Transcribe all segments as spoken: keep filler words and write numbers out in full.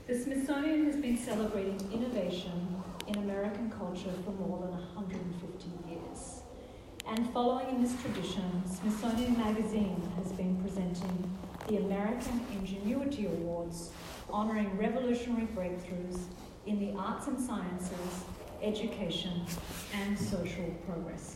The Smithsonian has been celebrating innovation in American culture for more than one hundred fifty years. And following in this tradition, Smithsonian Magazine has been presenting the American Ingenuity Awards, honouring revolutionary breakthroughs in the arts and sciences, education, and social progress.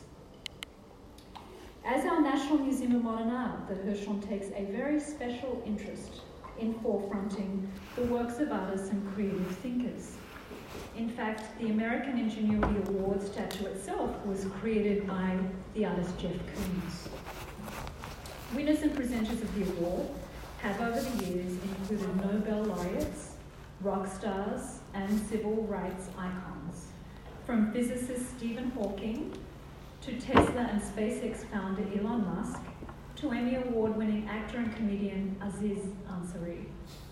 As our National Museum of Modern Art, the Hirshhorn takes a very special interest in forefronting the works of artists and creative thinkers. In fact, the American Ingenuity Award statue itself was created by the artist Jeff Koons. Winners and presenters of the award have over the years included Nobel laureates, rock stars, and civil rights icons, from physicist Stephen Hawking to Tesla and SpaceX founder Elon Musk, to Emmy Award-winning actor and comedian Aziz Ansari.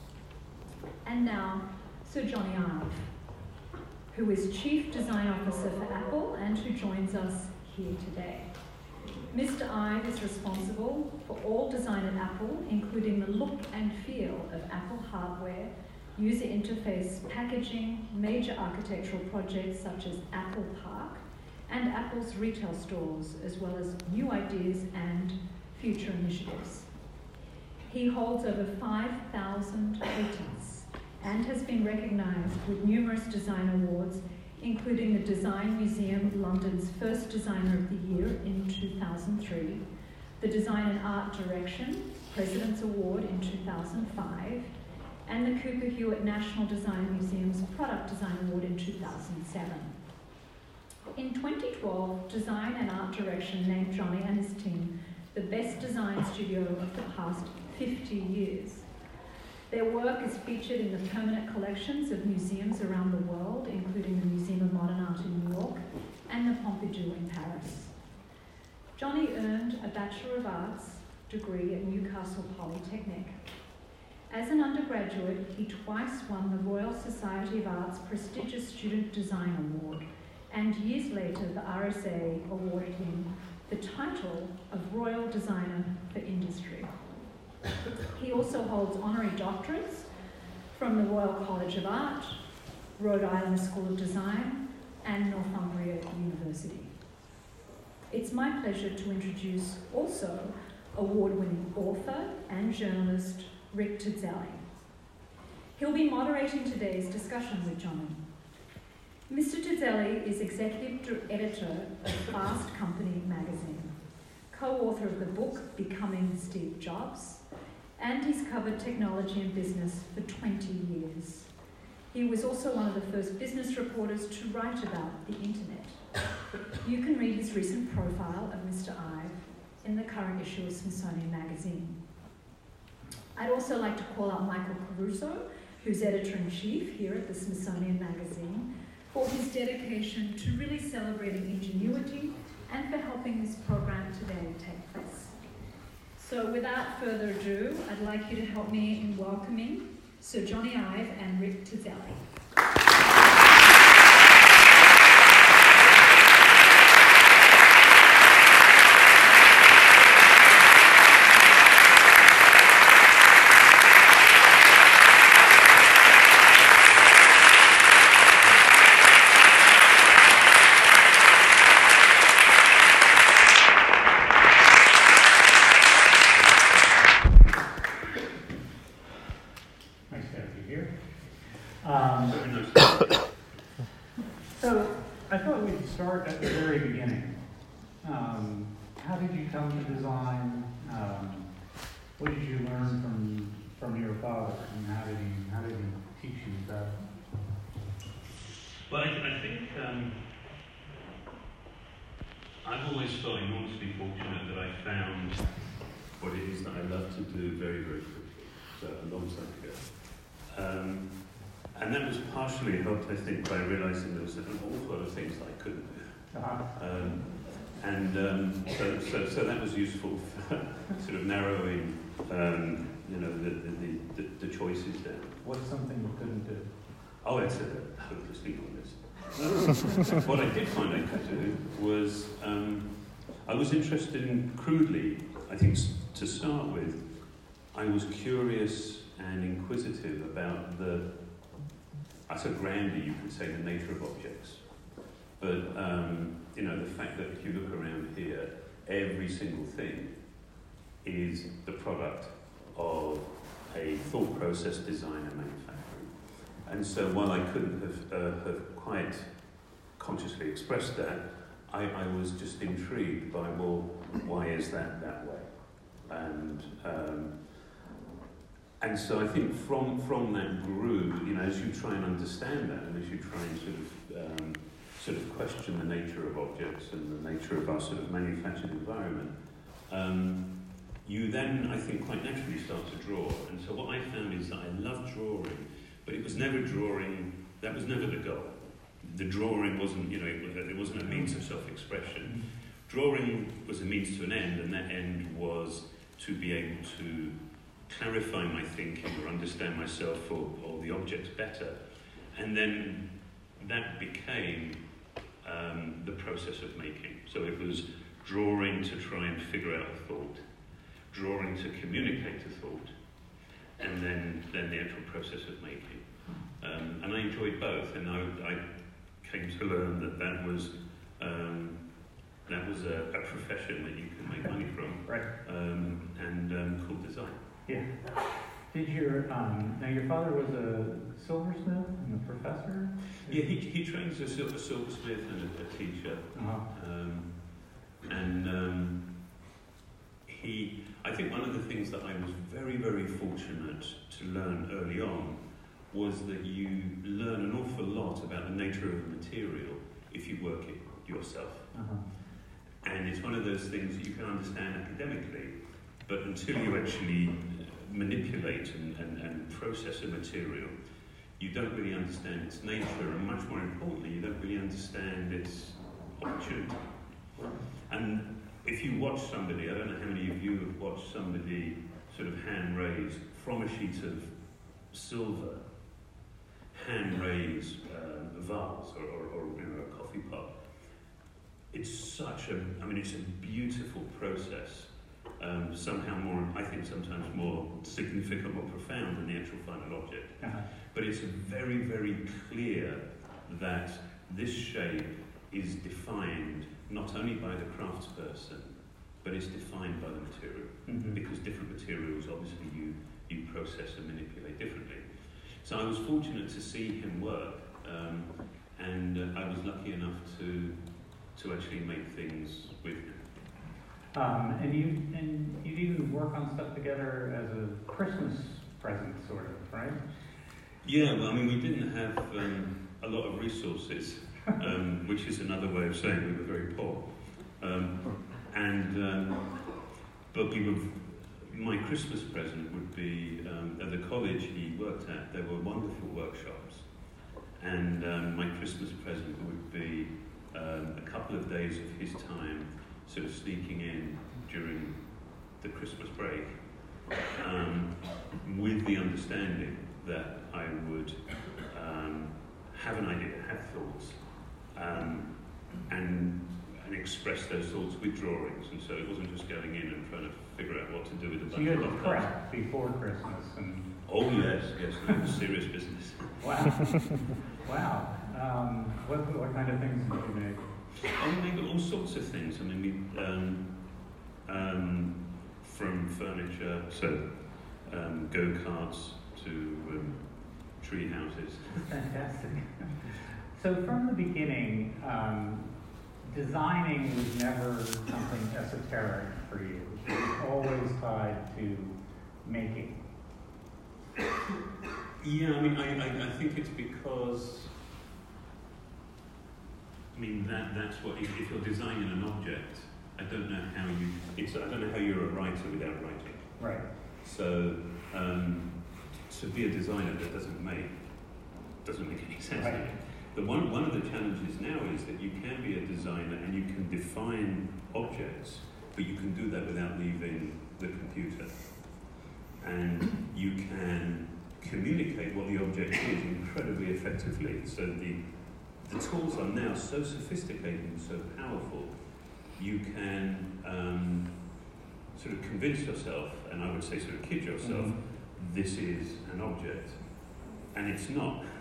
And now, Sir Jony Ive, who is Chief Design Officer for Apple and who joins us here today. Mister Ive is responsible for all design at Apple, including the look and feel of Apple hardware, user interface, packaging, major architectural projects such as Apple Park, and Apple's retail stores, as well as new ideas and future initiatives. He holds over five thousand patents and has been recognised with numerous design awards, including the Design Museum London's First Designer of the Year in two thousand three, the Design and Art Direction President's Award in two thousand five, and the Cooper Hewitt National Design Museum's Product Design Award in two thousand seven. In twenty twelve, Design and Art Direction named Jony and his team the best design studio of the past fifty years. Their work is featured in the permanent collections of museums around the world, including the Museum of Modern Art in New York and the Pompidou in Paris. Jony earned a Bachelor of Arts degree at Newcastle Polytechnic. As an undergraduate, he twice won the Royal Society of Art's prestigious Student Design Award, and years later the R S A awarded him the title of Royal Designer for Industry. He also holds honorary doctorates from the Royal College of Art, Rhode Island School of Design, and Northumbria University. It's my pleasure to introduce also award-winning author and journalist Rick Terzeli. He'll be moderating today's discussion with Jony. Mister Terzeli is executive editor of Fast Company magazine, co-author of the book Becoming Steve Jobs, and he's covered technology and business for twenty years. He was also one of the first business reporters to write about the internet. You can read his recent profile of Mister Ive in the current issue of Smithsonian Magazine. I'd also like to call out Michael Caruso, who's editor-in-chief here at the Smithsonian Magazine, for his dedication to really celebrating ingenuity and for helping this program today take place. So without further ado, I'd like you to help me in welcoming Sir Jony Ive and Rick Terzeli. Start at the very beginning. Um, how did you come to design? Um, what did you learn from from your father, and how did he how did he teach you that? Well, I, I think um, I've always felt enormously fortunate that I found what it is that I love to do very, very quickly, so a long time ago. Um, And that was partially helped, I think, by realising there was an awful lot of things that I couldn't do. Uh-huh. Um, and um, so, so, so that was useful for sort of narrowing, um, you know, the, the, the, the choices down. What's something you couldn't do? Oh, it's a hopelessly pointless. What I did find I could do was, um, I was interested in, crudely, I think to start with, I was curious and inquisitive about the I said grander, you could say the nature of objects. But, um, you know, the fact that if you look around here, every single thing is the product of a thought process, design and manufacturing. And so while I couldn't have, uh, have quite consciously expressed that, I, I was just intrigued by, well, why is that that way? And um, and so I think from from that grew, you know, as you try and understand that, and as you try and sort of um, sort of question the nature of objects and the nature of our sort of manufactured environment, um, you then, I think, quite naturally start to draw. And so what I found is that I love drawing, but it was never drawing. That was never the goal. The drawing wasn't, you know, it, it wasn't a means of self-expression. Drawing was a means to an end, and that end was to be able to clarify my thinking or understand myself or, or the objects better. And then that became um, the process of making. So it was drawing to try and figure out a thought, drawing to communicate a thought, and then, then the actual process of making. Um, and I enjoyed both, and I, I came to learn that that was um, that was a, a profession that you can make money from, right? Um, and um, called design. Yeah. Did your um, now your father was a silversmith and a professor? Yeah, he he trains as a, a silversmith and a, a teacher, uh-huh. um, and um, he. I think one of the things that I was very very fortunate to learn early on was that you learn an awful lot about the nature of a material if you work it yourself. Uh-huh. And it's one of those things that you can understand academically, but until you actually manipulate and, and, and process a material, you don't really understand its nature, and much more importantly, you don't really understand its opportunity. And if you watch somebody, I don't know how many of you have watched somebody sort of hand raise from a sheet of silver, hand raise uh, a vase or, or, or you know, a coffee pot. It's such a, I mean, it's a beautiful process. Um, somehow more, I think sometimes more significant, more profound than the actual final object. Uh-huh. But it's very, very clear that this shape is defined not only by the craftsperson, but it's defined by the material. Mm-hmm. Because different materials, obviously, you, you process and manipulate differently. So I was fortunate to see him work, um, and uh, I was lucky enough to to actually make things with him. Um, and you and you even work on stuff together as a Christmas present, sort of, right? Yeah, well, I mean, we didn't have um, a lot of resources, um, which is another way of saying we were very poor. Um, and um, but we were. My Christmas present would be um, at the college he worked at. There were wonderful workshops, and um, my Christmas present would be um, a couple of days of his time, sort of sneaking in during the Christmas break, um, with the understanding that I would um, have an idea, have thoughts, um, and and express those thoughts with drawings. And so it wasn't just going in and trying to figure out what to do with a bunch so you had of to prep before Christmas and. Oh yes, yes, no, serious business. Wow, wow. Um, what what kind of things did you make? Oh, we made all sorts of things. I mean, we um, um, from furniture, so um, go-karts to um, tree houses. Fantastic. So from the beginning, um, designing was never something esoteric for you. It was always tied to making. Yeah, I mean, I, I, I think it's because, I mean, that that's what, if, if you're designing an object, I don't know how you, it's, I don't know how you're a writer without writing. Right. So, um, to be a designer that doesn't make, doesn't make any sense. Right. But one, one of the challenges now is that you can be a designer and you can define objects, but you can do that without leaving the computer. And you can communicate what the object is incredibly effectively. So the, the tools are now so sophisticated and so powerful, you can um, sort of convince yourself, and I would say sort of kid yourself, mm-hmm. this is an object. And it's not.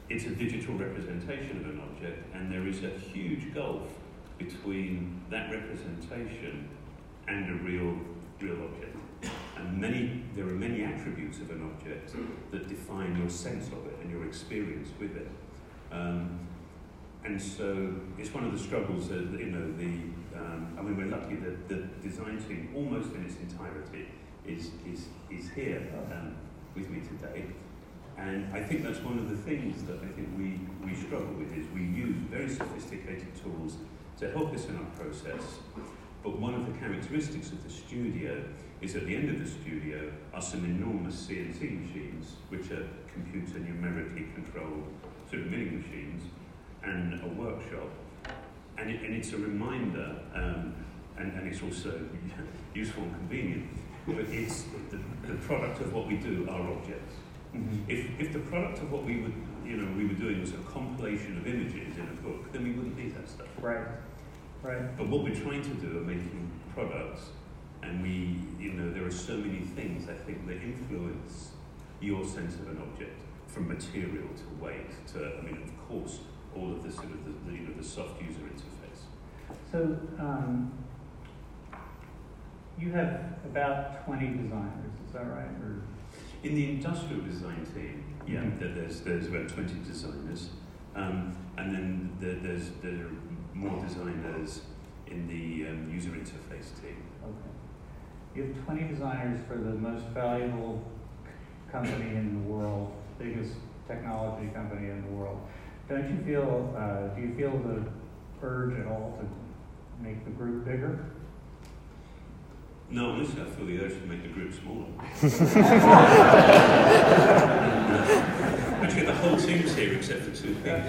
it's a digital representation of an object, and there is a huge gulf between that representation and a real, real object. And many, there are many attributes of an object that define your sense of it and your experience with it. Um, and so it's one of the struggles that, you know, the, um, I mean, we're lucky that the design team, almost in its entirety, is, is, is here um, with me today. And I think that's one of the things that I think we, we struggle with, is we use very sophisticated tools to help us in our process. But one of the characteristics of the studio is at the end of the studio are some enormous C N C machines, which are computer numerically controlled sort of milling machines, and a workshop. And, it, and it's a reminder, um, and, and it's also useful and convenient, but it's the, the product of what we do are objects. Mm-hmm. If, if the product of what we would, you know, we were doing was a compilation of images in a book, then we wouldn't need that stuff. Right, right. But what we're trying to do are making products, and we, you know, there are so many things, I think, that influence your sense of an object, from material to weight to, I mean, of course, all of the sort of the, the you know, the soft user interface. So um, you have about twenty designers, is that right? Or in the industrial design team, yeah, mm-hmm. there's there's about twenty designers, um, and then there, there's there are more designers in the um, user interface team. Okay. You have twenty designers for the most valuable company in the world, biggest technology company in the world. Don't you feel, uh, do you feel the urge at all to make the group bigger? No, honestly, I feel the urge to make the group smaller. Actually, the whole team's here except for two people.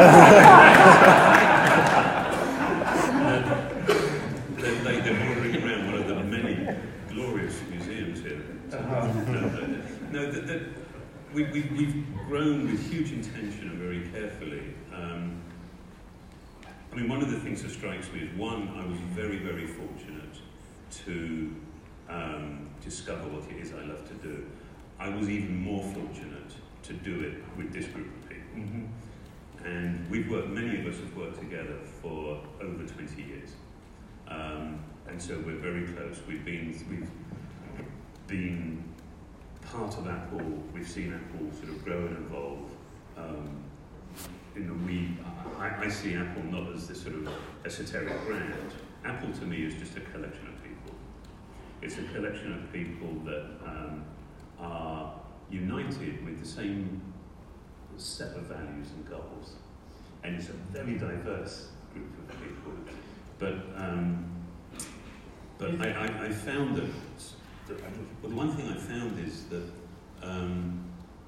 they, they, they're wandering around one of the many glorious museums here. Uh-huh. No, no, no the, the, we, we, we've grown with huge intention and very carefully. Um, I mean, one of the things that strikes me is, one, I was very, very fortunate to um, discover what it is I love to do. I was even more fortunate to do it with this group of people. Mm-hmm. And we've worked, many of us have worked together for over twenty years. Um, and so we're very close. We've been, we've been part of Apple, we've seen Apple sort of grow and evolve. Um, you know, we, I, I see Apple not as this sort of esoteric brand. Apple to me is just a collection of people. It's a collection of people that um, are united with the same set of values and goals. And it's a very diverse group of people. But um, but I, I, I found that, that well, the one thing I found is that um,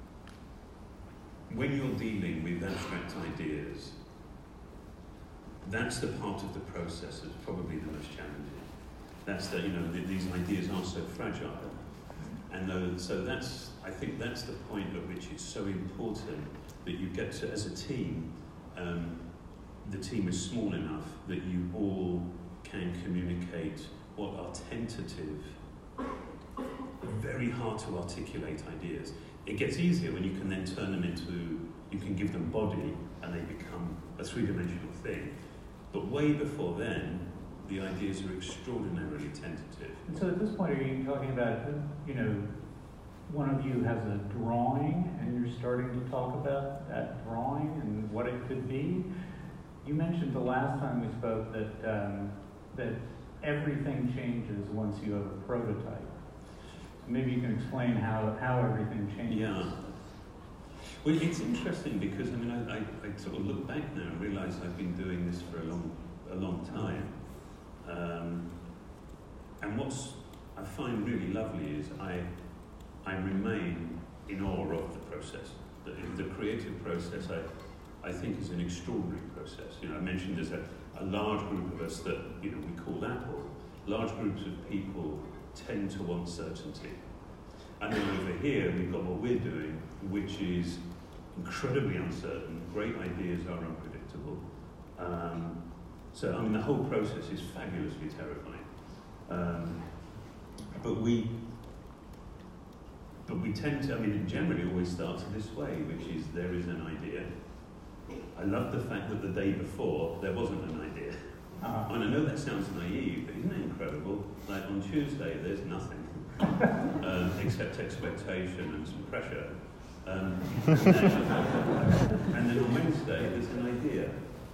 when you're dealing with abstract ideas, that's the part of the process that's probably the most challenging. That's the, you know, the, these ideas are so fragile. And uh, so that's, I think that's the point at which it's so important that you get to, as a team, um, the team is small enough that you all can communicate what are tentative, very hard to articulate ideas. It gets easier when you can then turn them into, you can give them body and they become a three-dimensional thing. But way before then, the ideas are extraordinarily tentative. And so at this point, are you talking about, you know, one of you has a drawing and you're starting to talk about that drawing and what it could be? You mentioned the last time we spoke that um, that everything changes once you have a prototype. Maybe you can explain how, how everything changes. Yeah. Well, it's interesting because, I mean, I, I, I sort of look back now and realise I've been doing this for a long, a long time. Um, and what's I find really lovely is I, I remain in awe of the process. The, the creative process, I, I think, is an extraordinary process. You know, I mentioned there's a, a large group of us that, you know, we call Apple. Large groups of people tend to want certainty. And then over here, we've got what we're doing, which is incredibly uncertain. Great ideas are unpredictable. Um, so, I mean, the whole process is fabulously terrifying. Um, but we, but we tend to, I mean, it generally always starts this way, which is there is an idea. I love the fact that the day before there wasn't an idea. Uh-huh. And I know that sounds naive, but isn't it incredible? Like on Tuesday, there's nothing um, except expectation and some pressure. Um, and, then, and then on Wednesday, there's an idea.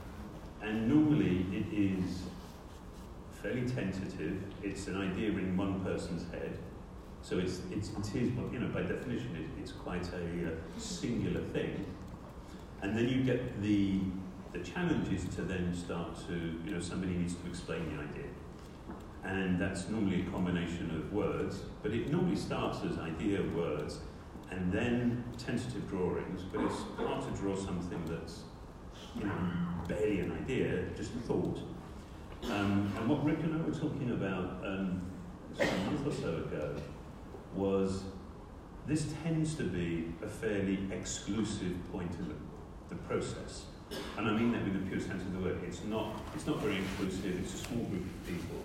And normally it is fairly tentative. It's an idea in one person's head. So it's, it's, it is, you know, by definition, it, it's quite a uh, singular thing. And then you get the, the challenge is to then start to, you know, somebody needs to explain the idea. And that's normally a combination of words, but it normally starts as idea, words, and then tentative drawings, but it's hard to draw something that's, you know, barely an idea, just a thought. Um, and what Rick and I were talking about um, a month or so ago was this tends to be a fairly exclusive point in the, the process. And I mean that with the pure sense of the word. It's not, it's not very inclusive, it's a small group of people.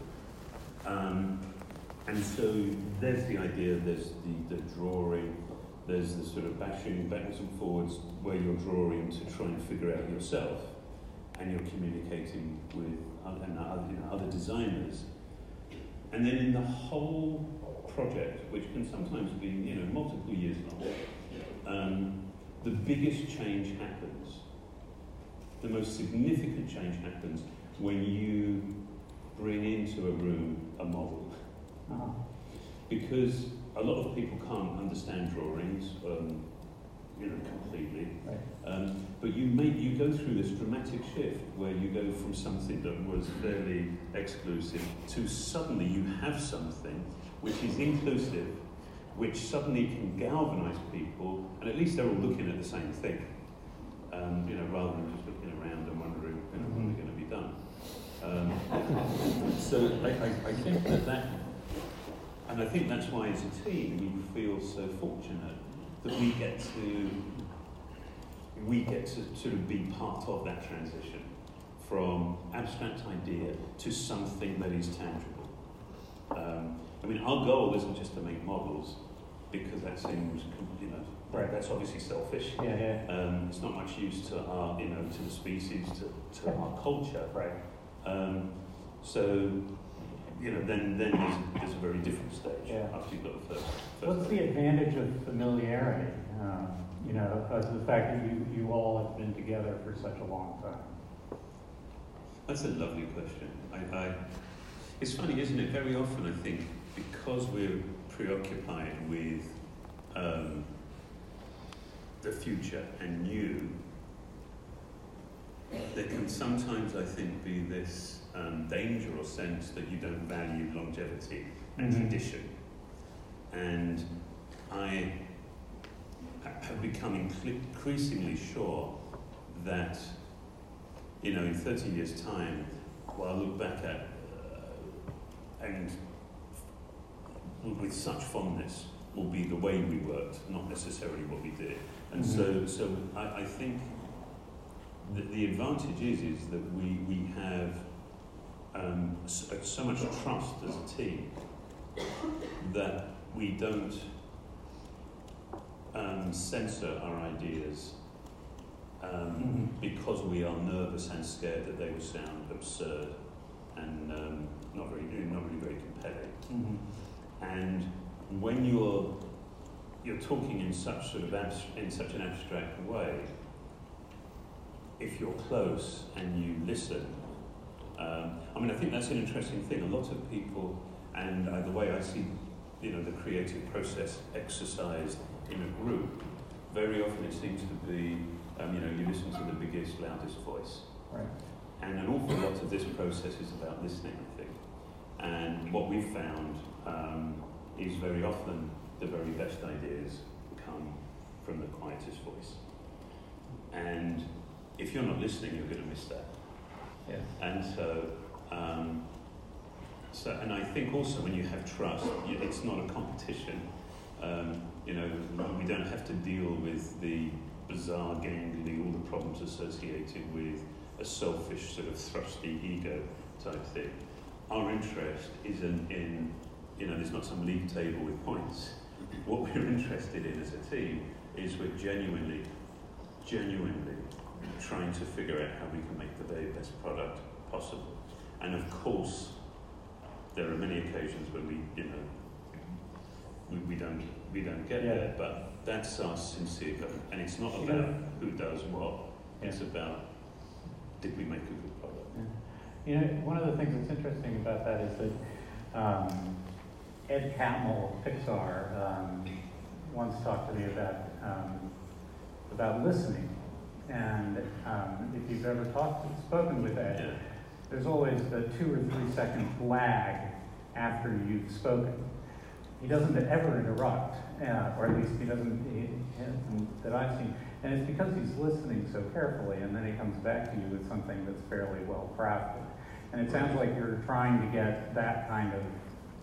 Um, and so there's the idea, there's the, the drawing, there's the sort of bashing backwards and forwards where you're drawing to try and figure out yourself, and you're communicating with other, you know, other designers. And then in the whole project, which can sometimes be, you know, multiple years long, um, the biggest change happens. The most significant change happens when you bring into a room a model. Uh-huh. Because a lot of people can't understand drawings, um, you know, completely. Right. Um, but you make you go through this dramatic shift where you go from something that was fairly exclusive to suddenly you have something which is inclusive, which suddenly can galvanize people, and at least they're all looking at the same thing. Um, you know, rather than just looking around and wondering, you know, when they're going to be done. Um, so I, I, I think that that, and I think that's why as a team we feel so fortunate that we get to, we get to sort of be part of that transition from abstract idea to something that is tangible. Um, I mean, our goal isn't just to make models, because that seems, you know, right. That's obviously selfish. Yeah, yeah. Um, it's not much use to our, you know, to the species, to, to our culture. Right. Um, so, you know, then then there's, there's a very different stage Yeah. after you've got the first. first What's the advantage of familiarity? Um, you know, because of the fact that you, you all have been together for such a long time. That's a lovely question. I, I, it's funny, isn't it? Very often, I think, because we're preoccupied with um, the future and new, there can sometimes, I think, be this um, danger or sense that you don't value longevity and Mm-hmm. tradition. And I have become increasingly sure that, you know, in thirty years' time, what I look back at uh, and with such fondness will be the way we worked, not necessarily what we did. And Mm-hmm. so, so I, I think that the advantage is is that we we have um, so, so much trust as a team that we don't um, censor our ideas um, Mm-hmm. because we are nervous and scared that they will sound absurd and um, not very not really very compelling. Mm-hmm. And when you're you're talking in such sort of abs- in such an abstract way, if you're close and you listen, um, I mean, I think that's an interesting thing. A lot of people, and uh, the way I see, you know, the creative process exercised in a group, very often it seems to be, um, you know, you listen to the biggest, loudest voice. Right. And an awful lot of this process is about listening, I think. And what we've found um, is very often the very best ideas come from the quietest voice. And if you're not listening, you're going to miss that. Yeah. And so, um, so, and I think also when you have trust, you, it's not a competition. Um, you know, we don't have to deal with the bizarre, gangly, all the problems associated with a selfish, sort of thrusty ego type thing. Our interest is in, in, you know, there's not some league table with points. what we're interested in as a team is we're genuinely, genuinely trying to figure out how we can make the very best product possible. And of course, there are many occasions when we, you know, we, we don't we don't get Yeah. there, but that's our sincere goal. And it's not about Yeah. who does what, it's Yeah. about did we make a good product. Yeah. You know, one of the things that's interesting about that is that um, Ed Catmull of Pixar um, once talked to me about um, about listening. And um, if you've ever talked, spoken with Ed, Yeah. there's always the two or three second lag after you've spoken. He doesn't ever interrupt, uh, or at least he doesn't, he, he, that I've seen. And it's because he's listening so carefully, and then he comes back to you with something that's fairly well crafted. And it sounds like you're trying to get that kind of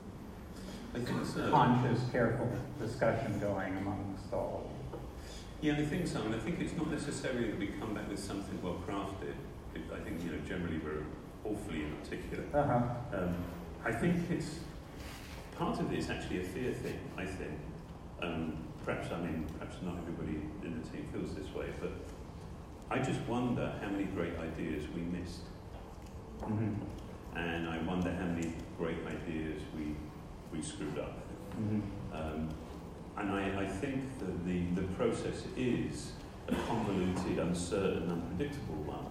I think so. conscious, careful discussion going amongst all. Yeah, I think so, and I think it's not necessarily that we come back with something well crafted. It, I think, you know, generally we're awfully inarticulate. Uh-huh. Um, I think it's part of it is actually a fear thing. I think, um, perhaps I mean, perhaps not everybody in the team feels this way, but I just wonder how many great ideas we missed, Mm-hmm. and I wonder how many great ideas we we screwed up. Mm-hmm. Um, and I, I think that the, the process is a convoluted, uncertain, unpredictable one.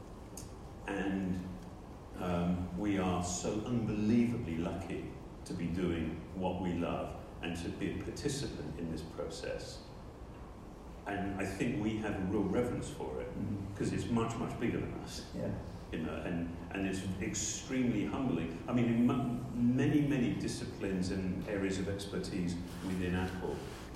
And um, we are so unbelievably lucky to be doing what we love and to be a participant in this process. And I think we have a real reverence for it because it's much, much bigger than us. Yeah. You know, and, and it's extremely humbling. I mean, in m- many, many disciplines and areas of expertise within Apple,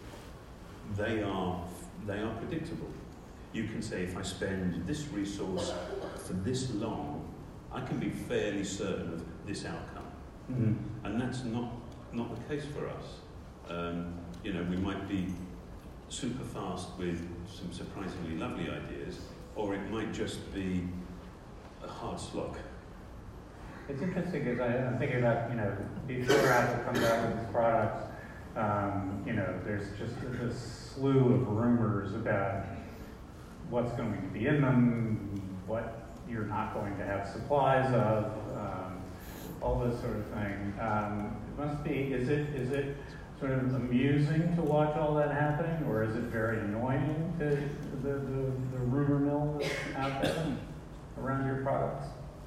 they are they are predictable. You can say, if I spend this resource for this long, I can be fairly certain of this outcome. Mm-hmm. And that's not not the case for us. Um, you know, we might be super fast with some surprisingly lovely ideas, or it might just be a hard slog. It's interesting because I'm thinking about, you know, before Apple comes out with its products, um, you know, there's just this slew of rumors about what's going to be in them, what you're not going to have supplies of, um, all this sort of thing. Um, it must be, is it is it sort of amusing to watch all that happening, or is it very annoying to the, the, the rumor mill that's out there around your products?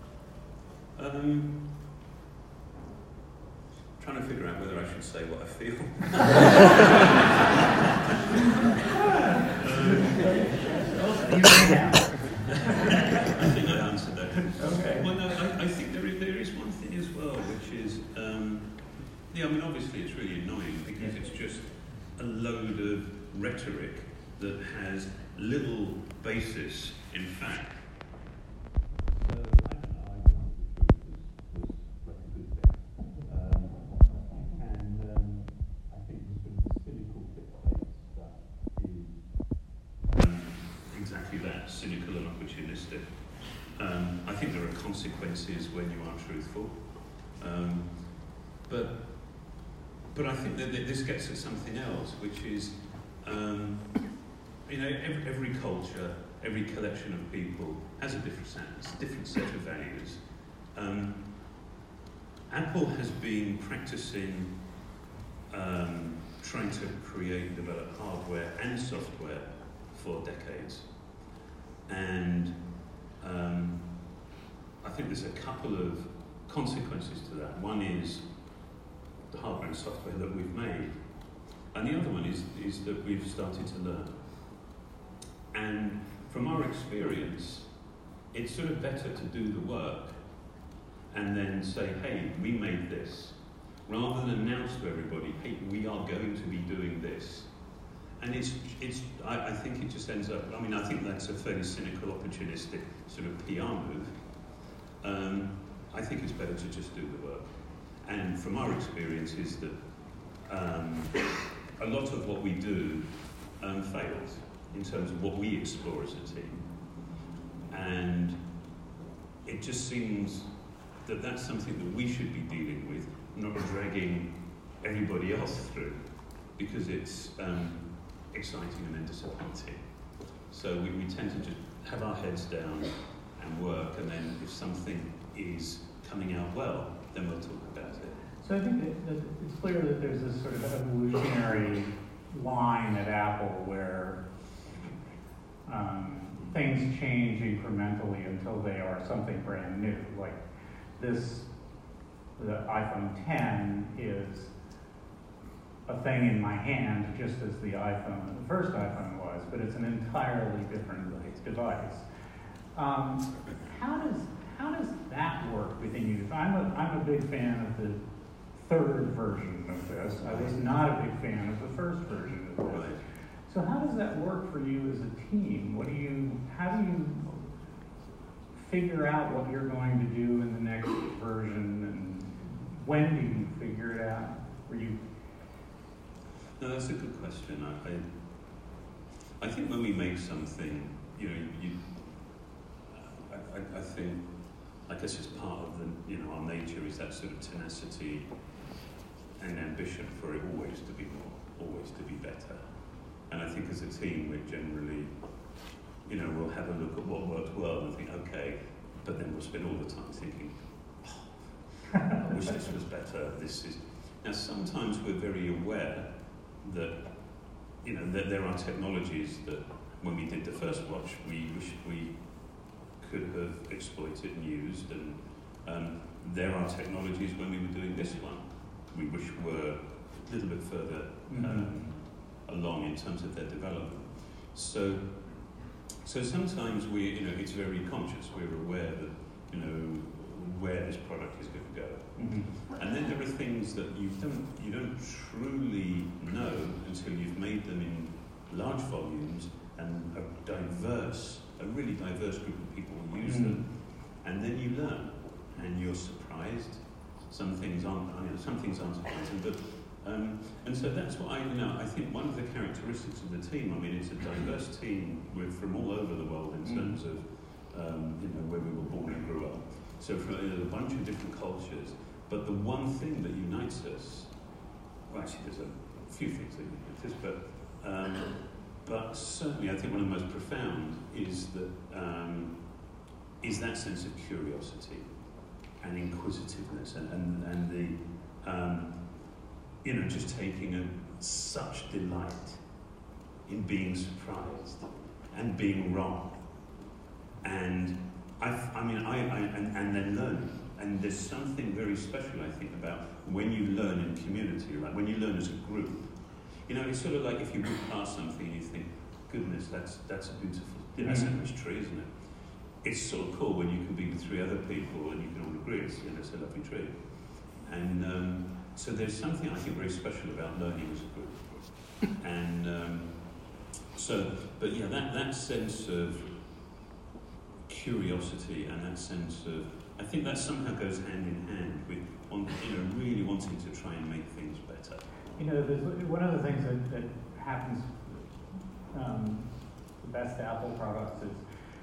Um, trying to figure out whether I should say what I feel. I think I answered that. Okay. Well, no, I, I think there is, there is one thing as well, which is, um, yeah, I mean, obviously it's really annoying because it's just a load of rhetoric that has little basis in fact. So, I don't know, I think the truth was, was like a good thing. Um, and um, I think the sort of cynical clickbait stuff is um, exactly that, cynical and opportunistic. Um, I think there are consequences when you are truthful. Um, but but I think that this gets at something else, which is, um, you know, every, every culture, every collection of people has a different set, different set of values. Um, Apple has been practicing um, trying to create and develop hardware and software for decades. And um, I think there's a couple of consequences to that. One is the hardware and software that we've made. And the other one is, is that we've started to learn. And from our experience, it's sort of better to do the work and then say, hey, we made this, rather than announce to everybody, hey, we are going to be doing this. And it's, it's. I, I think it just ends up, I mean, I think that's a fairly cynical, opportunistic sort of P R move. Um, I think it's better to just do the work. And from our experience is that um, a lot of what we do um, fails in terms of what we explore as a team. And it just seems that that's something that we should be dealing with, not dragging everybody else through. because it's um, exciting and then disappointing. So we, we tend to just have our heads down and work, and then if something is coming out well, then we'll talk about it. So I think that, that it's clear that there's this sort of evolutionary line at Apple where um, things change incrementally until they are something brand new. Like this, the iPhone ten is a thing in my hand, just as the iPhone, the first iPhone was, but it's an entirely different device. Um, how does how does that work within you? I'm a I'm a big fan of the third version of this. I was not a big fan of the first version of this. Right. So how does that work for you as a team? What do you how do you figure out what you're going to do in the next version, and when do you figure it out? Were you No, that's a good question. I, I, I think when we make something, you know, you, I, I, I think, I guess it's part of the, you know, our nature is that sort of tenacity and ambition for it always to be more, always to be better. And I think as a team, we're generally, you know, we'll have a look at what worked well and think, okay, but then we'll spend all the time thinking, oh, I wish this was better. This is now sometimes we're very aware that, you know, that there are technologies that when we did the first watch, we wish we could have exploited and used, and um, there are technologies when we were doing this one we wish were a little bit further um, mm-hmm. along in terms of their development. So, so sometimes we, you know, it's very conscious. We're aware that, you know, where this product is going to go. Mm-hmm. And then there are things that you don't you don't truly know until you've made them in large volumes and a diverse, a really diverse group of people will use mm-hmm. them, and then you learn, and you're surprised. Some things aren't, I mean, some things aren't surprising, but um, and so that's what I, you know, I think one of the characteristics of the team. I mean, it's a diverse team with from all over the world in terms mm-hmm. of um, you know where we were born and grew up. So from you know, a bunch of different cultures. But the one thing that unites us, well, actually, there's a few things that unite us, but um, but certainly, I think one of the most profound is that um, is that sense of curiosity and inquisitiveness, and and, and the um, you know just taking a, such delight in being surprised and being wrong, and I, I mean, I, I and, and then learning. And there's something very special, I think, about when you learn in community, like when you learn as a group. You know, it's sort of like if you walk past something and you think, goodness, that's that's a beautiful, you know, that's a nice tree, isn't it? It's sort of cool when you can be with three other people and you can all agree it's, you know, it's a lovely tree. And um, so there's something I think very special about learning as a group. And um, so, but yeah, that, that sense of curiosity and that sense of, I think that somehow goes hand in hand with, on, you know, really wanting to try and make things better. You know, there's one of the things that, that happens, um, the best Apple products is,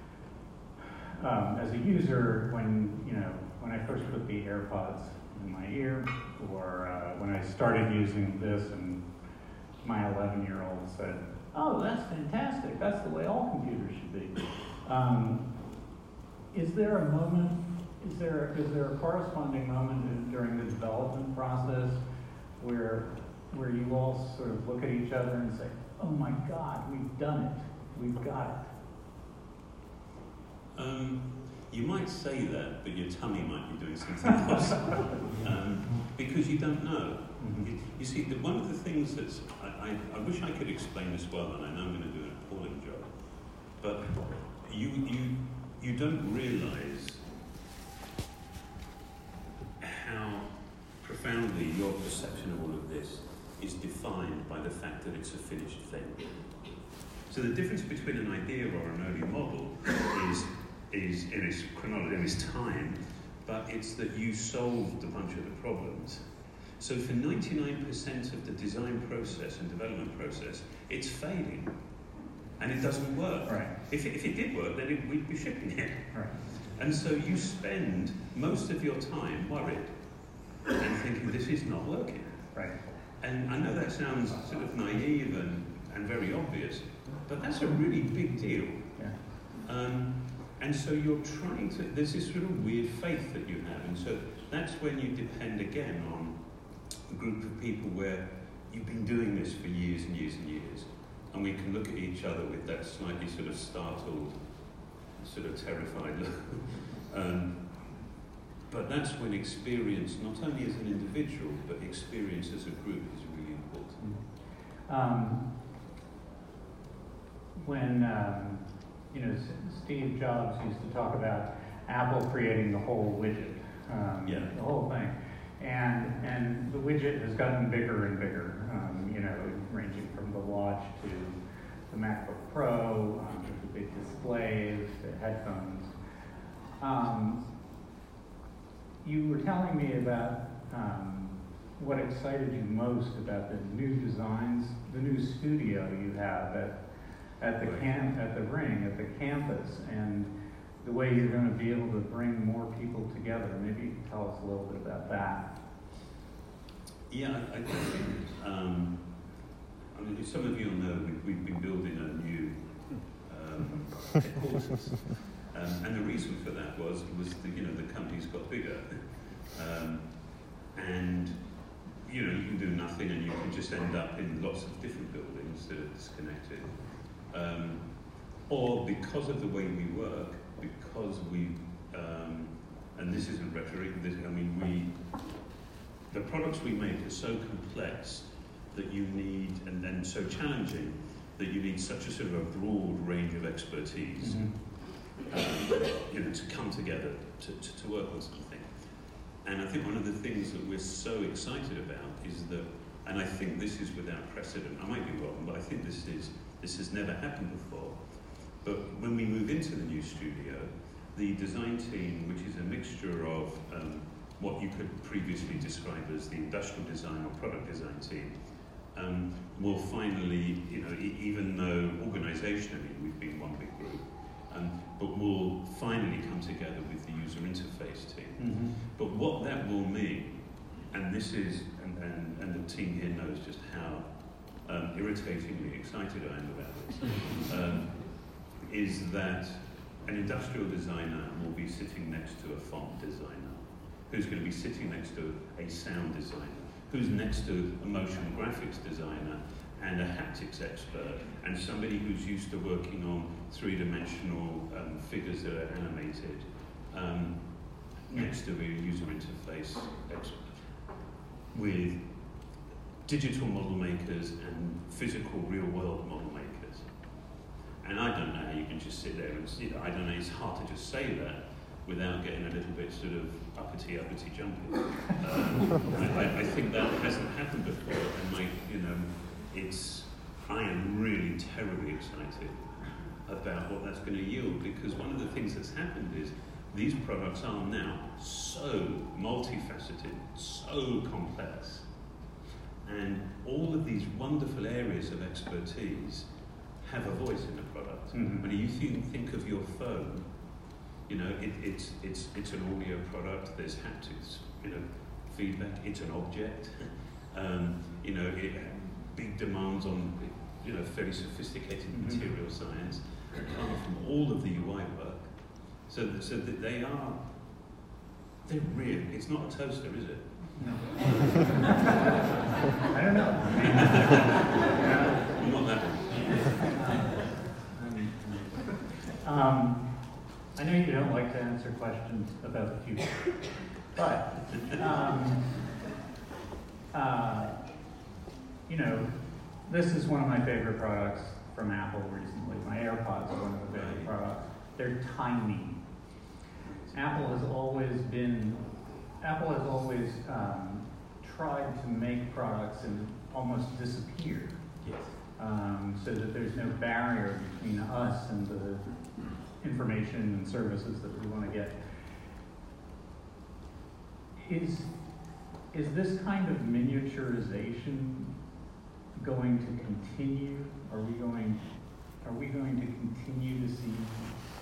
um, as a user, when, you know, when I first put the AirPods in my ear, or uh, when I started using this and my eleven-year-old said, oh, that's fantastic, that's the way all computers should be. Um, is there a moment Is there is there a corresponding moment in, during the development process where where you all sort of look at each other and say, "Oh my God, we've done it, we've got it"? Um, you might say that, but your tummy might be doing something else um, because you don't know. Mm-hmm. You, you see, the, one of the things that's I, I, I wish I could explain this well, and I know I'm going to do an appalling job, but you you you don't realise how profoundly your perception of all of this is defined by the fact that it's a finished thing. So the difference between an idea or an early model is is in its chronology, in its time, but it's that you solved a bunch of the problems. So for ninety-nine percent of the design process and development process, it's failing, and it doesn't work. Right. If it, if it did work, then it, we'd be shipping it. Right. And so you spend most of your time worried and thinking, this is not working. Right. And I know that sounds sort of naive and, and very obvious, but that's a really big deal. Yeah. Um, and so you're trying to, there's this sort of weird faith that you have, and so that's when you depend again on a group of people where you've been doing this for years and years and years, and we can look at each other with that slightly sort of startled, sort of terrified look. um, but that's when experience, not only as an individual, but experience as a group is really important. Um, when, um, you know, S- Steve Jobs used to talk about Apple creating the whole widget, um, Yeah. the whole thing. And and the widget has gotten bigger and bigger, um, you know, ranging from the watch to the MacBook Pro, um, to the big displays, the headphones. Um, you were telling me about um, what excited you most about the new designs, the new studio you have at at the Right. camp, at the Ring, at the campus, and the way you're going to be able to bring more people together. Maybe you can tell us a little bit about that. Yeah, I, I think, um, I mean, some of you will know we've, we've been building a new um, headquarters. Um, and the reason for that was, was the, you know, the company's got bigger. Um, and, you know, you can do nothing and you can just end up in lots of different buildings that are disconnected. Um, or because of the way we work, because we, um, and this isn't rhetoric, this, I mean, we, the products we make are so complex that you need, and then so challenging, that you need such a sort of a broad range of expertise, mm-hmm. um, you know, to come together to, to, to work on something. And I think one of the things that we're so excited about is that, and I think this is without precedent, I might be wrong, but I think this is, this has never happened before. But when we move into the new studio, the design team, which is a mixture of um, what you could previously describe as the industrial design or product design team, um, will finally, you know, e even though organisationally we've been one big group, um, but we'll finally come together with the user interface team. Mm-hmm. But what that will mean, and this is, and, and, and the team here knows just how um, irritatingly excited I am about this, um, is that an industrial designer will be sitting next to a font designer, who's going to be sitting next to a sound designer, who's next to a motion graphics designer and a haptics expert, and somebody who's used to working on three-dimensional um, figures that are animated, um, next to a user interface expert, with digital model makers and physical real-world model makers. And I don't know how you can just sit there and see that. I don't know, it's hard to just say that without getting a little bit sort of uppity, uppity jumpy. Um, I, I think that hasn't happened before, and my, you know, it's, I am really terribly excited about what that's going to yield, because one of the things that's happened is these products are now so multifaceted, so complex, and all of these wonderful areas of expertise have a voice in the product. Mm-hmm. When you think, think of your phone, you know, it, it's it's it's an audio product. There's haptics, you know, feedback. It's an object. um, you know, it big demands on, you know, very sophisticated mm-hmm. material science come from all of the U I work. So that, so that they are, they're real. It's not a toaster, is it? No. I don't know. Not that one. Um, I know you don't like to answer questions about the future, but um, uh, you know, this is one of my favorite products from Apple recently. My AirPods are one of the favorite products. They're tiny. Apple has always been, Apple has always um, tried to make products and almost disappear. Yes. Um, so that there's no barrier between us and the information and services that we want to get. Is, is this kind of miniaturization going to continue? Are we going, are we going to continue to see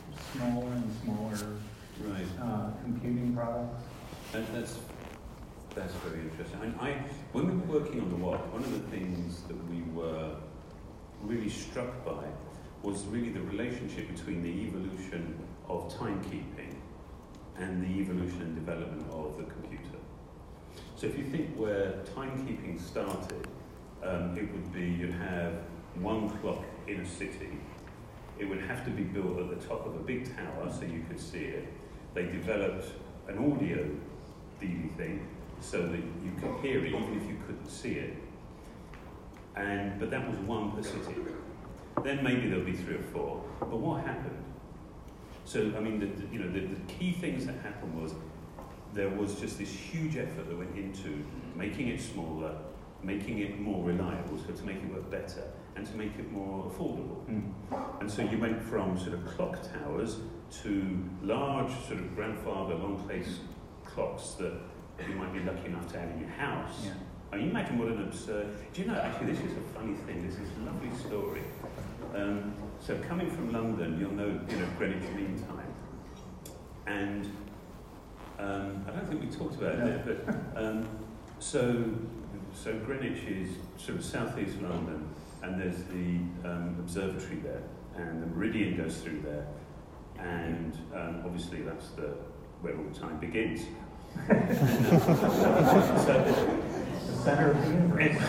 smaller and smaller right. uh, computing products? And that's that's very interesting. And I, when we were working on the watch, one of the things that we were really struck by was really the relationship between the evolution of timekeeping and the evolution and development of the computer. So if you think where timekeeping started, um, it would be you'd have one clock in a city. It would have to be built at the top of a big tower so you could see it. They developed an audio D V thing so that you could hear it even if you couldn't see it. And but that was one per city. Then maybe there'll be three or four. But what happened? So I mean, the, the, you know, the, the key things that happened was there was just this huge effort that went into making it smaller, making it more reliable, so to make it work better, and to make it more affordable. Mm. And so you went from sort of clock towers to large sort of grandfather long place clocks that you might be lucky enough to have in your house. Yeah. I mean, imagine what an absurd... Do you know, actually, this is a funny thing. This is a lovely story. Um, so coming from London, you'll know, you know, Greenwich Mean Time. And um, I don't think we talked about it there, but um, so, so Greenwich is sort of southeast London, and there's the um, observatory there, and the meridian goes through there, and um, obviously that's the where all time begins. so, the center of the universe.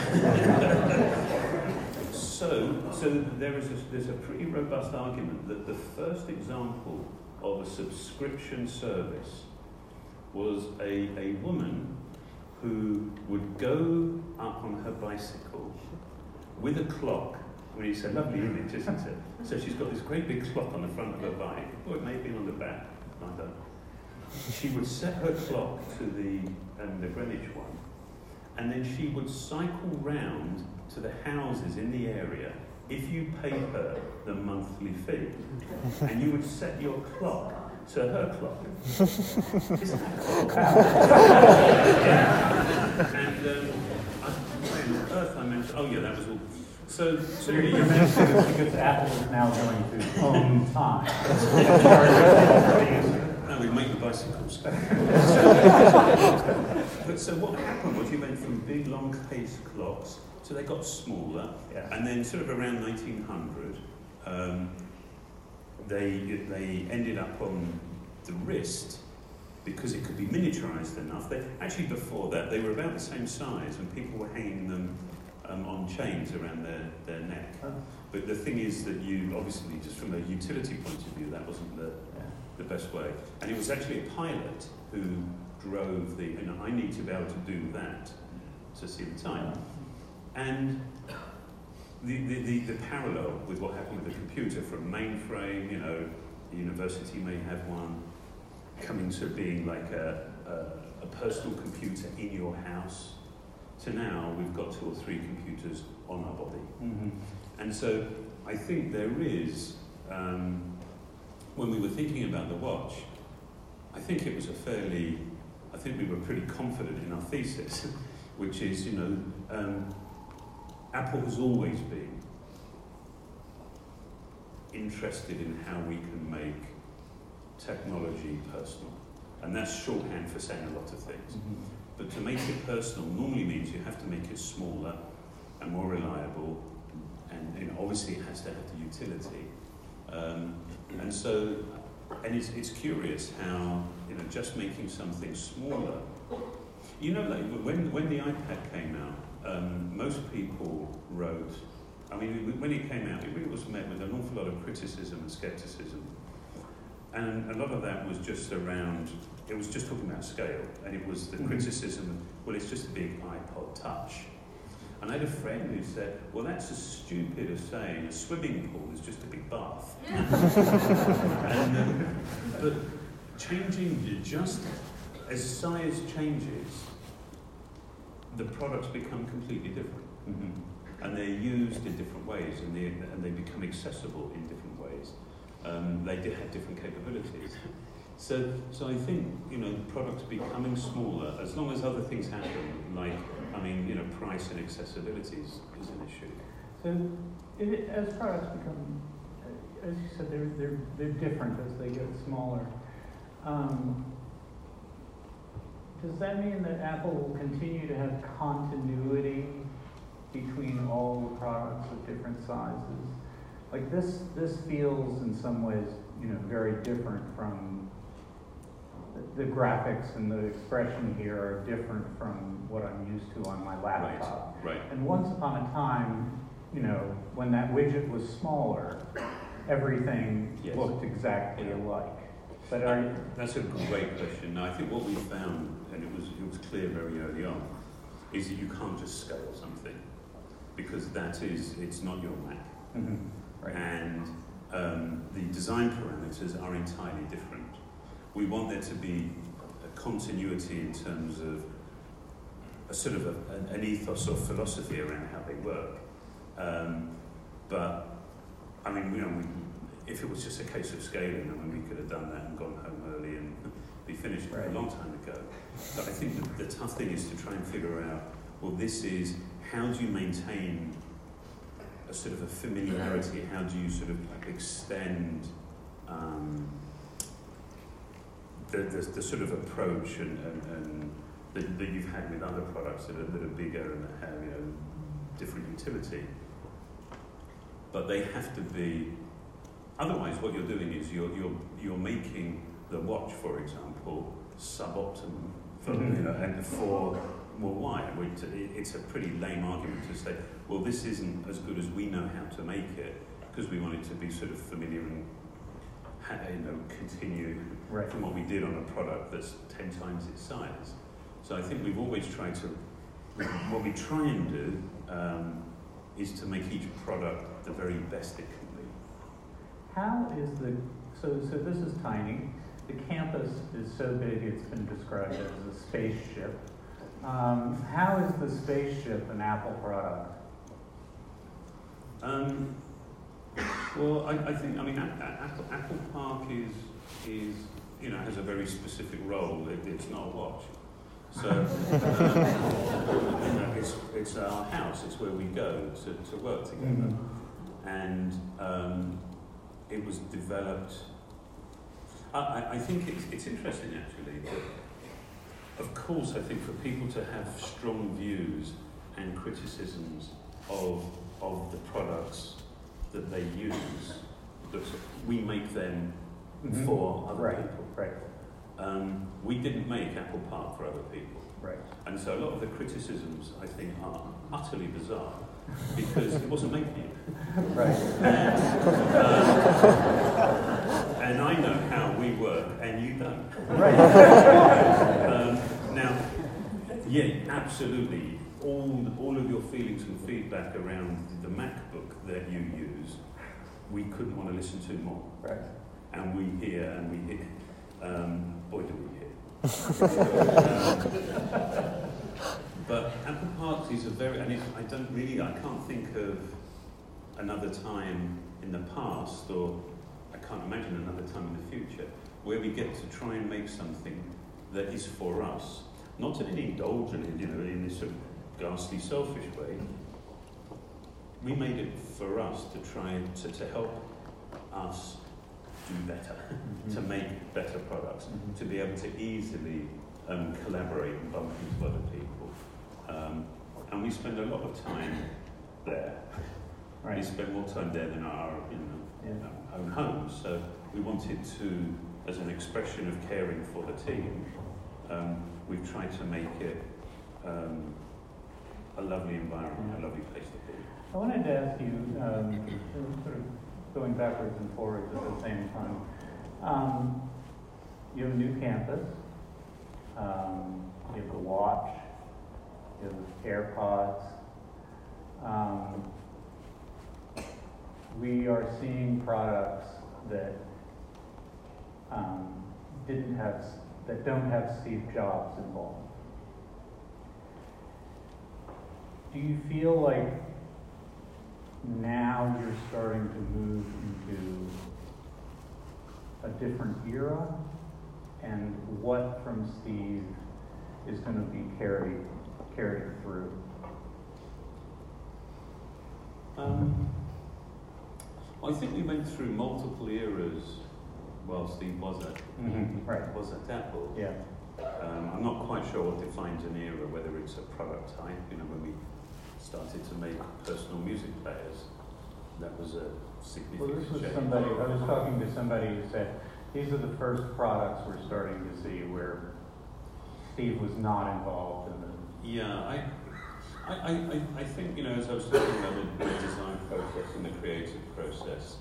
so, so there is a, there's a pretty robust argument that the first example of a subscription service was a, a woman who would go up on her bicycle with a clock. I mean, it's a lovely image, isn't it? So she's got this great big clock on the front of her bike, or it may have been on the back, I don't know. She would set her clock to the, um, the Greenwich one, and then she would cycle round to the houses in the area if you paid her the monthly fee. And you would set your clock to her clock. Isn't that cool? yeah. And um, I, where on earth I mentioned, oh yeah, that was all. So, so you're, you're mentioning this because Apple is now going to own time. No, we make the bicycles. But so what happened was you went from big long pace clocks, so they got smaller, yeah. And then sort of around nineteen hundred, um, they they ended up on the wrist because it could be miniaturized enough. They actually before that they were about the same size, and people were hanging them um, on chains around their, their neck. Oh. But the thing is that you obviously, just from a utility point of view, that wasn't the yeah. the best way. And it was actually a pilot who drove the. You know, I need to be able to do that to see the time. And the, the, the, the parallel with what happened with the computer from mainframe, you know, the university may have one, coming to being like a, a, a personal computer in your house, to now we've got two or three computers on our body. Mm-hmm. And so I think there is, um, when we were thinking about the watch, I think it was a fairly, I think we were pretty confident in our thesis, which is, you know, um, Apple has always been interested in how we can make technology personal. And that's shorthand for saying a lot of things. Mm-hmm. But to make it personal normally means you have to make it smaller and more reliable, and you know, obviously it has to have the utility. Um, and so, and it's, it's curious how, you know, just making something smaller, you know, like when, when the iPad came out, Um, most people wrote, I mean, when it came out, it really was met with an awful lot of criticism and skepticism. And a lot of that was just around, it was just talking about scale, and it was the mm-hmm. criticism, well, it's just a big iPod Touch. And I had a friend who said, well, that's as stupid as saying a swimming pool is just a big bath. and, um, but changing, just as size changes, the products become completely different. Mm-hmm. And they're used in different ways, and they, and they become accessible in different ways. Um, they do have different capabilities. So, so I think, you know, the products becoming smaller, as long as other things happen, like, I mean, you know, price and accessibility is, is an issue. So, it, as products become, as you said, they're, they're, they're different as they get smaller. Um, does that mean that Apple will continue to have continuity between all the products of different sizes? Like this, this feels in some ways, you know, very different from the, the graphics and the expression here are different from what I'm used to on my laptop. Right, right. And once upon a time, you know, when that widget was smaller, everything Yes. looked exactly Yeah. alike. But are, That's a great question. Now, I think what we found, and it was it was clear very early on, is that you can't just scale something because that is it's not your Mac, mhm, right. and um, the design parameters are entirely different. We want there to be a continuity in terms of a sort of a, an ethos or philosophy around how they work. Um, but I mean, you know, we, if it was just a case of scaling, I mean, we could have done that and gone home early and be finished Right. a long time ago. But I think the, the tough thing is to try and figure out, well, this is, how do you maintain a sort of a familiarity? How do you sort of extend um, the, the, the sort of approach and, and, and that, that you've had with other products that are, that are bigger and that have, you know, different utility? But they have to be. Otherwise, what you're doing is you're you're you're making the watch, for example, suboptimal for Mhm. you know, and for well, why? It's a pretty lame argument to say, well, this isn't as good as we know how to make it because we want it to be sort of familiar and you know continue Right. from what we did on a product that's ten times its size. So I think we've always tried to. What we try and do um, is to make each product the very best it can be. How is the, so so this is tiny. The campus is so big it's been described as a spaceship. Um, how is the spaceship an Apple product? Um, well, I, I think, I mean, a, a, Apple, Apple Park is, is, you know, has a very specific role. It, it's not a watch. So, um, you know, it's, it's our house. It's where we go to, to work together. Mm-hmm. And um, it was developed. I, I think it's, it's interesting actually that, of course, I think for people to have strong views and criticisms of of the products that they use, that we make them Mhm. for other Right. people. Right. Um, we didn't make Apple Park for other people. Right. And so a lot of the criticisms, I think, are utterly bizarre because it wasn't made for you. Right. And, um, and I know how we work, and you don't. Right. Um, now, yeah, absolutely. All all of your feelings and feedback around the MacBook that you use, we couldn't want to listen to more. Right. And we hear, and we hear. Um, boy, do we hear. um, but Apple Park is a very, and it, I don't really, I can't think of another time in the past, or I can't imagine another time in the future, where we get to try and make something that is for us, not in an indulgent, you know, in this sort of ghastly selfish way. We made it for us to try to, to help us do better, Mm-hmm. to make better products, Mhm. to be able to easily um, collaborate and bump into other people. Um, and we spend a lot of time there. We Right. spend more time there than our you know, Yeah. own homes. So we wanted to, as an expression of caring for the team, um, we've tried to make it um, a lovely environment, a lovely place to be. I wanted to ask you, um, sort of going backwards and forwards at the same time. Um, you have a new campus. Um, you have the watch. You have the AirPods. Um, we are seeing products that um, didn't have, that don't have Steve Jobs involved. Do you feel like now you're starting to move into a different era, and what from Steve is going to be carried carried through? Um, I think we went through multiple eras while Steve was at Mm-hmm. Right. was at Apple. Yeah. Um, I'm not quite sure what defines an era, whether it's a product type. You know, when we started to make personal music players, that was a significant Well, this was change. somebody, I was talking to somebody who said, these are the first products we're starting to see where Steve was not involved in the... Yeah, I, I, I, I think, you know, as I was talking about the, the design process and the creative process,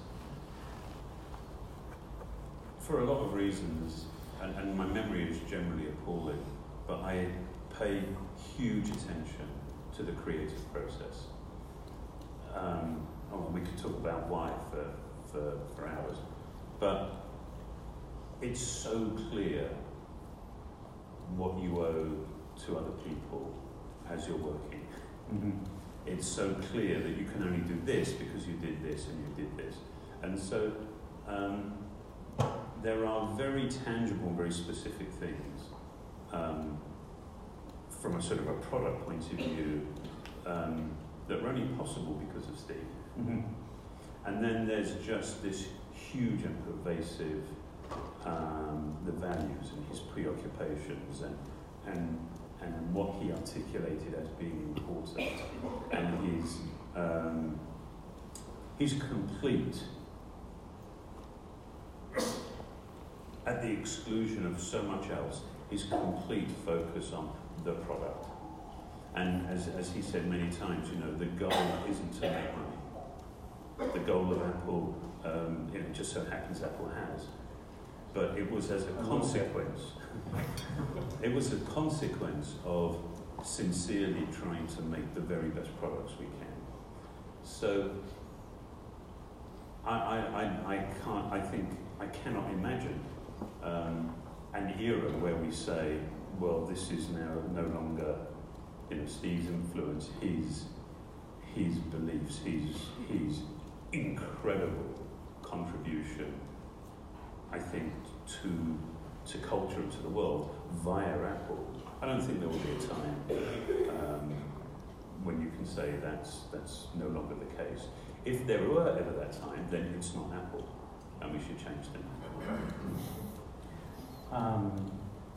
for a lot of reasons, and, and my memory is generally appalling, but I pay huge attention to the creative process. Um, oh, we could talk about why for, for, for hours, but it's so clear what you owe to other people as you're working. Mm-hmm. It's so clear that you can only do this because you did this and you did this. And so um, there are very tangible, very specific things um, from a sort of a product point of view um, that were only possible because of Steve. Mm-hmm. And then there's just this huge and pervasive, um, the values and his preoccupations and, and, and what he articulated as being important, and his, um, his complete, at the exclusion of so much else, his complete focus on the product. And as, as he said many times, you know, the goal isn't to make money. The goal of Apple, um, you know, just so happens Apple has. But it was as a consequence, it was a consequence of sincerely trying to make the very best products we can. So, I, I, I, I can't, I think, I cannot imagine um, an era where we say, well, this is now no longer, you know, Steve's influence, his, his beliefs, his, his incredible contribution, I think, to to culture and to the world via Apple. I don't think there will be a time um, when you can say that's that's no longer the case. If there were ever that time, then it's not Apple, and we should change things. Um,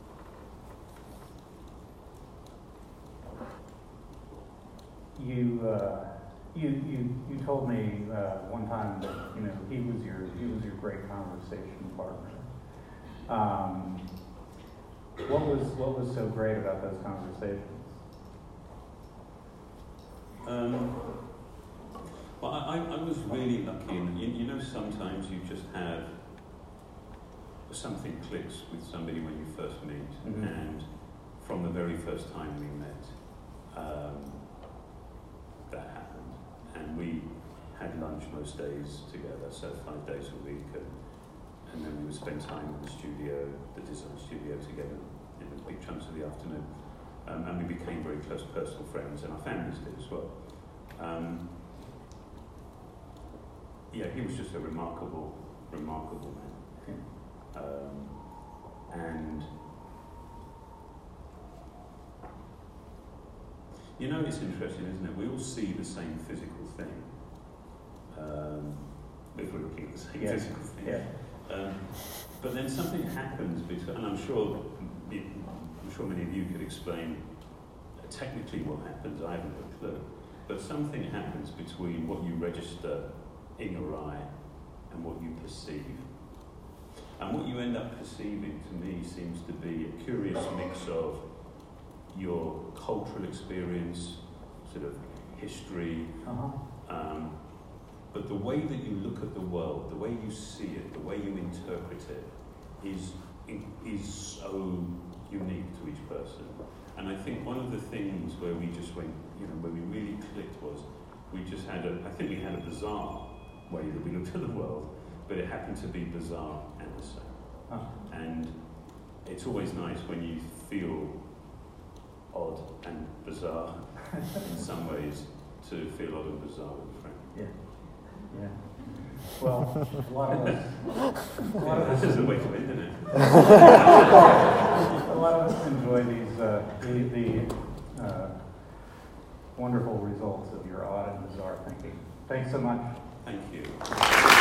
you, uh, you you you told me uh, one time that you know he was your he was your great conversation partner. Um, what was what was so great about those conversations? Um, well, I, I was really lucky, and you, you know, sometimes you just have something clicks with somebody when you first meet, Mm-hmm. and from the very first time we met, um, that happened, and we had lunch most days together, so five days a week, and, and then we would spend time in the studio, the design studio together, in the big chunks of the afternoon. Um, and we became very close personal friends, and our families did as well. Um, yeah, he was just a remarkable, remarkable man. Um, and you know, it's interesting, isn't it? We all see the same physical thing. Um, if we're looking at the same Yeah. physical thing. Yeah. Um, but then something happens, between, and I'm sure, I'm sure many of you could explain technically what happens. I haven't a clue. But something happens between what you register in your eye and what you perceive. And what you end up perceiving, to me, seems to be a curious mix of your cultural experience, sort of history, Uh-huh. um, but the way that you look at the world, the way you see it, the way you interpret it, is is so unique to each person. And I think one of the things where we just went, you know, where we really clicked was, we just had a, I think we had a bizarre way that we looked at the world, but it happened to be bizarre and the same. Uh-huh. And it's always nice when you feel odd and bizarre in some ways, to feel odd and bizarre with a friend. Yeah. Yeah. Well, a lot of us, a lot of This us, is the way to end, isn't it? a lot of us enjoy these uh, the, the uh, wonderful results of your odd and bizarre thinking. Thanks so much. Thank you.